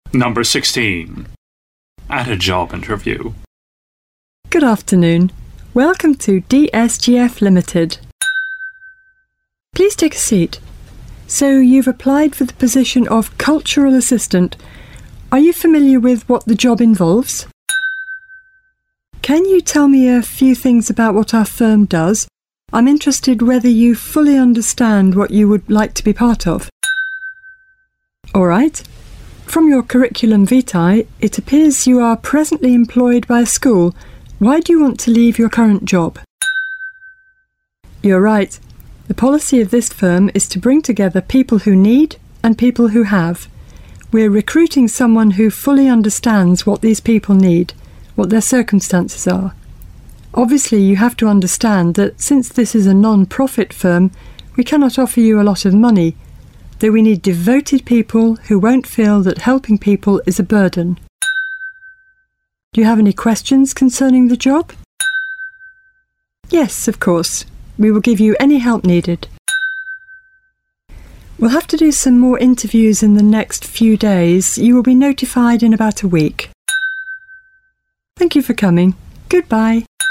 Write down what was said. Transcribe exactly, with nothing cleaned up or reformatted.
Number sixteen. At a job interview. Good afternoon. Welcome to D S G F Limited. Please take a seat. So you've applied for the position of cultural assistant. Are you familiar with what the job involves? Can you tell me a few things about what our firm does? I'm interested whether you fully understand what you would like to be part of. All right. From your curriculum vitae, it appears you are presently employed by a school. Why do you want to leave your current job? You're right. The policy of this firm is to bring together people who need and people who have. We're recruiting someone who fully understands what these people need, what their circumstances are. Obviously, you have to understand that since this is a non-profit firm, we cannot offer you a lot of money, though we need devoted people who won't feel that helping people is a burden. Do you have any questions concerning the job? Yes, of course. We will give you any help needed. We'll have to do some more interviews in the next few days. You will be notified in about a week. Thank you for coming. Goodbye.